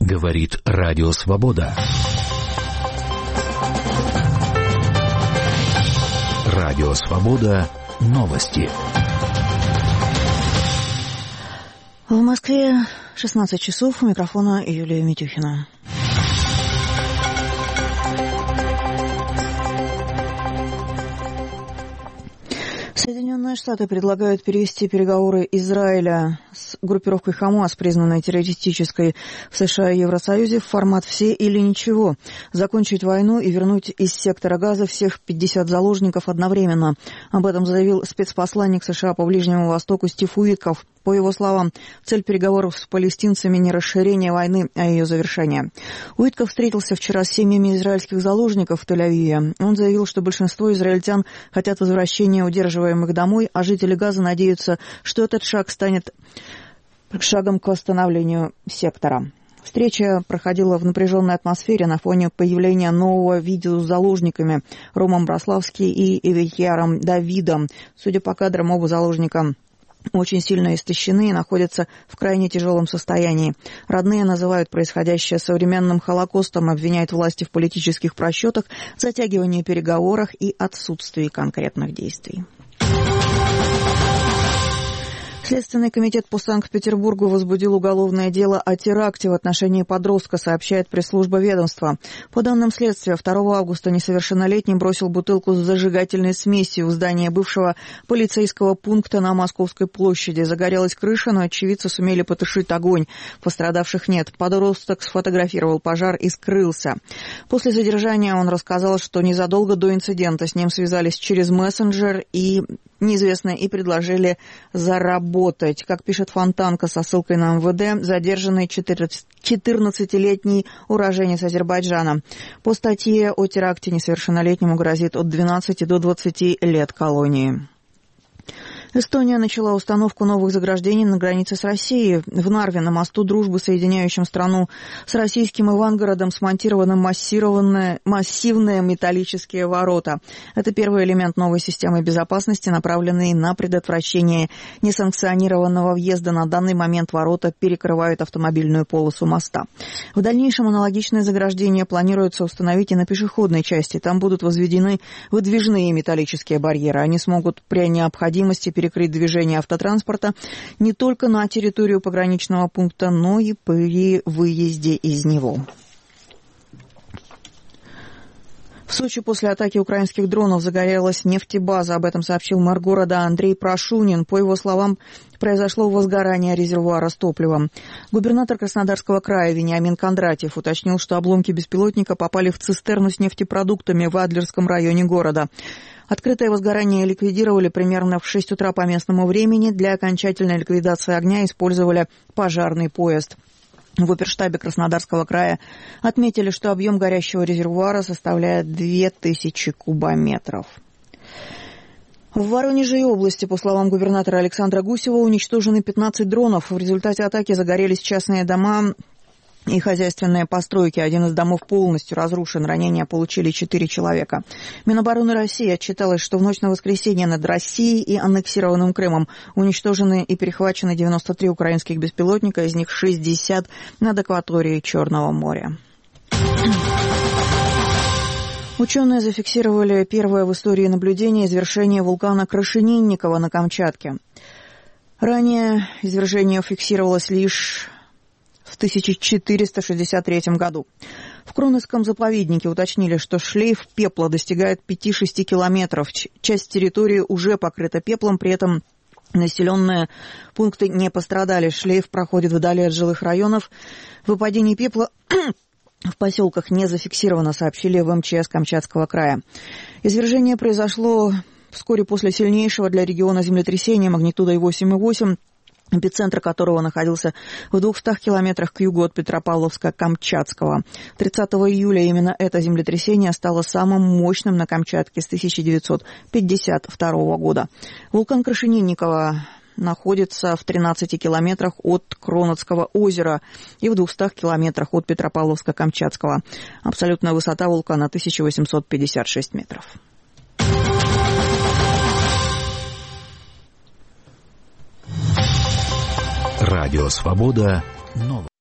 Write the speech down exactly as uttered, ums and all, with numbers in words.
Говорит Радио Свобода. Радио Свобода. Новости. В Москве шестнадцать часов. У микрофона Юлия Митюхина. Соединенные Штаты предлагают перевести переговоры Израиля с группировкой Хамас, признанной террористической в США и Евросоюзе, в формат «все или ничего», закончить войну и вернуть из сектора Газа всех пятьдесят заложников одновременно. Об этом заявил спецпосланник США по Ближнему Востоку Стив Уитков. По его словам, цель переговоров с палестинцами не расширение войны, а ее завершение. Уитков встретился вчера с семьями израильских заложников в Тель-Авиве. Он заявил, что большинство израильтян хотят возвращения удерживаемых домой, а жители Газа надеются, что этот шаг станет шагом к восстановлению сектора. Встреча проходила в напряженной атмосфере на фоне появления нового видео с заложниками Ромом Браславски и Эвияром Давидом. Судя по кадрам, оба заложника очень сильно истощены и находятся в крайне тяжелом состоянии. Родные называют происходящее современным Холокостом, обвиняют власти в политических просчетах, затягивании переговоров и отсутствии конкретных действий. Следственный комитет по Санкт-Петербургу возбудил уголовное дело о теракте в отношении подростка, сообщает пресс-служба ведомства. По данным следствия, второго августа несовершеннолетний бросил бутылку с зажигательной смесью в здание бывшего полицейского пункта на Московской площади. Загорелась крыша, но очевидцы сумели потушить огонь. Пострадавших нет. Подросток сфотографировал пожар и скрылся. После задержания он рассказал, что незадолго до инцидента с ним связались через мессенджер и неизвестные и предложили заработать. Как пишет Фонтанка со ссылкой на эм вэ дэ, задержанный четырнадцатилетний уроженец Азербайджана. По статье о теракте несовершеннолетнему грозит от двенадцати до двадцати лет колонии. Эстония начала установку новых заграждений на границе с Россией. В Нарве на мосту дружбы, соединяющем страну с российским Ивангородом, смонтированы массированные, массивные металлические ворота. Это первый элемент новой системы безопасности, направленный на предотвращение несанкционированного въезда. На данный момент ворота перекрывают автомобильную полосу моста. В дальнейшем аналогичные заграждения планируется установить и на пешеходной части. Там будут возведены выдвижные металлические барьеры. Они смогут при необходимости перекрыть перекрыть движение автотранспорта не только на территорию пограничного пункта, но и при выезде из него. В Сочи после атаки украинских дронов загорелась нефтебаза. Об этом сообщил мэр города Андрей Прошунин. По его словам, произошло возгорание резервуара с топливом. Губернатор Краснодарского края Вениамин Кондратьев уточнил, что обломки беспилотника попали в цистерну с нефтепродуктами в Адлерском районе города. Открытое возгорание ликвидировали примерно в шесть утра по местному времени. Для окончательной ликвидации огня использовали пожарный поезд. В оперштабе Краснодарского края отметили, что объем горящего резервуара составляет две тысячи кубометров. В Воронеже и области, по словам губернатора Александра Гусева, уничтожены пятнадцать дронов. В результате атаки загорелись частные дома и хозяйственные постройки. Один из домов полностью разрушен. Ранения получили четыре человека. Минобороны России отчиталось, что в ночь на воскресенье над Россией и аннексированным Крымом уничтожены и перехвачены девяносто три украинских беспилотника, из них шестьдесят над акваторией Черного моря. Ученые зафиксировали первое в истории наблюдение извержения вулкана Крашенинникова на Камчатке. Ранее извержение фиксировалось лишь в тысяча четыреста шестьдесят третьем году. В Кронецком заповеднике уточнили, что шлейф пепла достигает пяти-шести километров. Часть территории уже покрыта пеплом, при этом населенные пункты не пострадали. Шлейф проходит вдали от жилых районов. Выпадение пепла в поселках не зафиксировано, сообщили в эм че эс Камчатского края. Извержение произошло вскоре после сильнейшего для региона землетрясения магнитудой восемь и восемь. Эпицентр которого находился в двухстах километрах к югу от Петропавловска-Камчатского. тридцатого июля именно это землетрясение стало самым мощным на Камчатке с тысяча девятьсот пятьдесят второго года. Вулкан Крашенинникова находится в тринадцати километрах от Кронецкого озера и в двухстах километрах от Петропавловска-Камчатского. Абсолютная высота вулкана тысяча восемьсот пятьдесят шесть метров. Радио Свобода. Новости.